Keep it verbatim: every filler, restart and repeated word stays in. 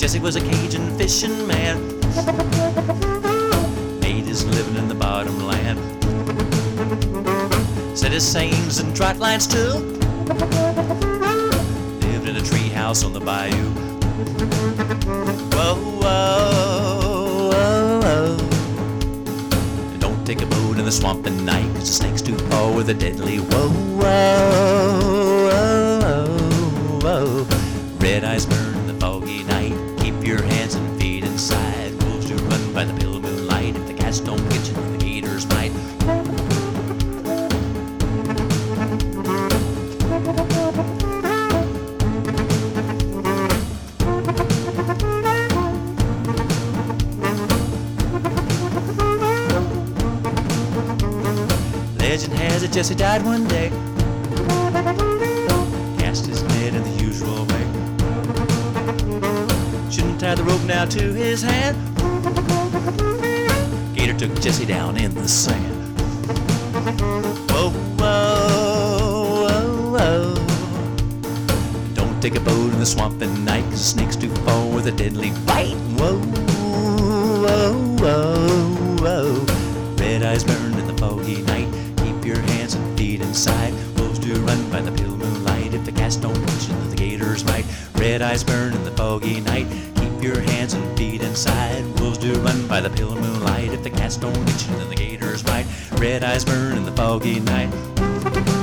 Jesse was a Cajun fishing man, made his living in the bottom land. Said his sayings and trot lines too. Lived in a tree house on the bayou. Whoa, whoa, whoa, whoa. And don't take a boat in the swamp at night, 'cause the snakes do fall with a deadly whoa, whoa, whoa, whoa. Red eyes burn in the foggy night. Keep your hands and feet inside. Wolves do run by the pale moonlight. If the cats don't get you, the gators might. Legend has it Jesse died one day, cast his net in the usual way. Shouldn't tie the rope now to his hand. Gator took Jesse down in the sand. Whoa, whoa, whoa, whoa. Don't take a boat in the swamp at night, 'cause snakes do fall with a deadly bite. Whoa, whoa, whoa, whoa. Red eyes burn in the foggy night. Keep your hands and feet inside. Wolves do run by the pale moonlight. If the cats don't reach you, the gators might. Red eyes burn in the foggy night. Keep your hands and feet inside. Wolves do run by the pale moonlight. If the cats don't reach you, then the gators might. Red eyes burn in the foggy night.